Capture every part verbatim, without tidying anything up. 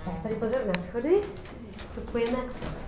Tak tady pozor na schody, když vstupujeme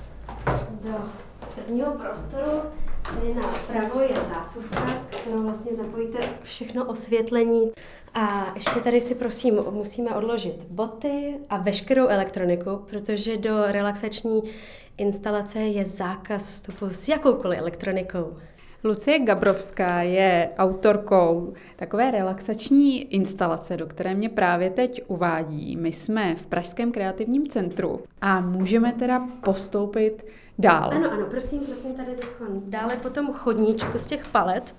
do prvního prostoru, tady napravo je zásuvka, kterou vlastně zapojíte všechno osvětlení. A ještě tady si prosím musíme odložit boty a veškerou elektroniku, protože do relaxační instalace je zákaz vstupu s jakoukoliv elektronikou. Lucie Gabrovská je autorkou takové relaxační instalace, do které mě právě teď uvádí. My jsme v Pražském kreativním centru a můžeme teda postoupit dál. Ano, ano, prosím, prosím, tady teď dále po tom chodníčku z těch palet,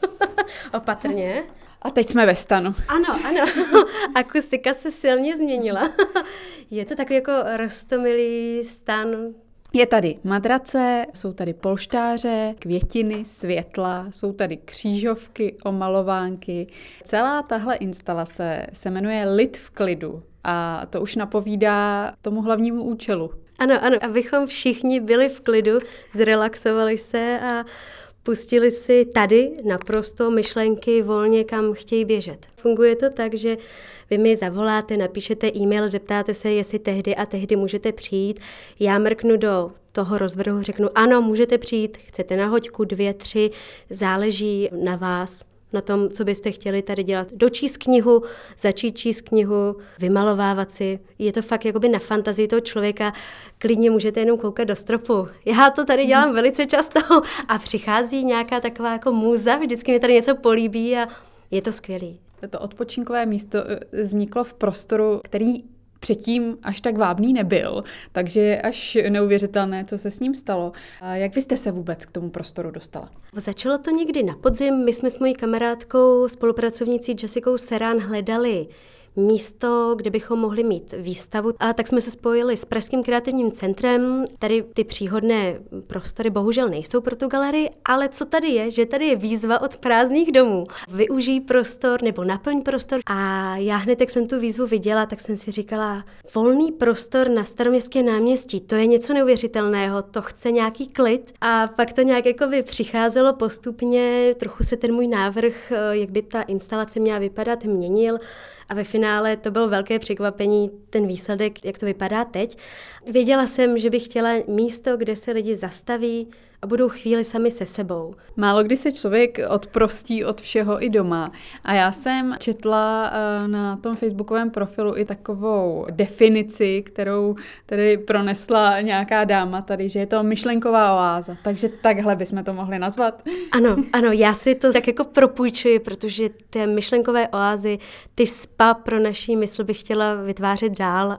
opatrně. A teď jsme ve stanu. Ano, ano, akustika se silně změnila. Je to takový jako roztomilý stan. Je tady madrace, jsou tady polštáře, květiny, světla, jsou tady křížovky, omalovánky. Celá tahle instalace se jmenuje Lid v klidu a to už napovídá tomu hlavnímu účelu. Ano, ano, abychom všichni byli v klidu, zrelaxovali se a pustili si tady naprosto myšlenky volně, kam chtějí běžet. Funguje to tak, že vy mi zavoláte, napíšete e-mail, zeptáte se, jestli tehdy a tehdy můžete přijít. Já mrknu do toho rozvrhu, řeknu, ano, můžete přijít, chcete na hoďku, dvě, tři, záleží na vás, na tom, co byste chtěli tady dělat. Dočíst knihu, začít číst knihu, vymalovávat si. Je to fakt jakoby na fantazii toho člověka. Klidně můžete jenom koukat do stropu. Já to tady dělám velice často a přichází nějaká taková jako můza, vždycky mi tady něco políbí a je to skvělý. To odpočinkové místo vzniklo v prostoru, který předtím až tak vábný nebyl, takže je až neuvěřitelné, co se s ním stalo. A jak vy jste se vůbec k tomu prostoru dostala? Začalo to někdy na podzim. My jsme s mojí kamarádkou, spolupracovnicí Jessicou Serán hledali místo, kde bychom mohli mít výstavu. A tak jsme se spojili s Pražským kreativním centrem. Tady ty příhodné prostory bohužel nejsou pro tu galerii, ale co tady je, že tady je výzva od prázdných domů. Využij prostor nebo naplň prostor. A já hned, jak jsem tu výzvu viděla, tak jsem si říkala, volný prostor na Staroměstském náměstí, to je něco neuvěřitelného, to chce nějaký klid. A pak to nějak jako by přicházelo postupně, trochu se ten můj návrh, jak by ta instalace měla vypadat, měnil. A ve finále to bylo velké překvapení, ten výsledek, jak to vypadá teď. Věděla jsem, že bych chtěla místo, kde se lidi zastaví a budou chvíli sami se sebou. Málo kdy se člověk odprostí od všeho i doma. A já jsem četla na tom facebookovém profilu i takovou definici, kterou tady pronesla nějaká dáma tady, že je to myšlenková oáza. Takže takhle bychom to mohli nazvat. Ano, ano, já si to tak jako propůjčuji, protože ty myšlenkové oázy, ty spa pro naší mysl bych chtěla vytvářet dál.